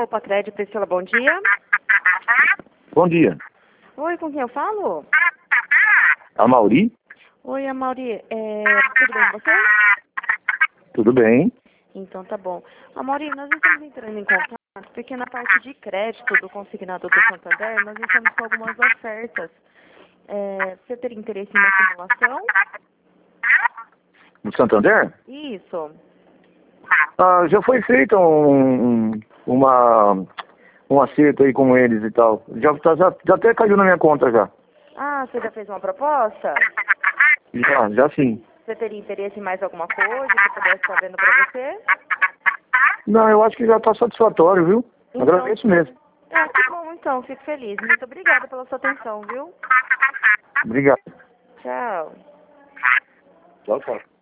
Copa Crédito, Priscila, bom dia. Bom dia. Oi, com quem eu falo? A Mauri? Oi, Amauri, tudo bem com você? Tudo bem? Então tá bom. Amauri, nós estamos entrando em contato porque na parte de crédito do consignado do Santander, nós estamos com algumas ofertas. Você teria interesse em uma simulação? No Santander? Isso. Já foi feito um acerto aí com eles e tal. Já até caiu na minha conta já. Ah, você já fez uma proposta? Já sim. Você teria interesse em mais alguma coisa que eu pudesse estar vendo para você? Não, eu acho que já está satisfatório, viu? Então, Agradeço mesmo. que bom então, fico feliz. Muito obrigada pela sua atenção, viu? Obrigado. Tchau. Tchau, tchau.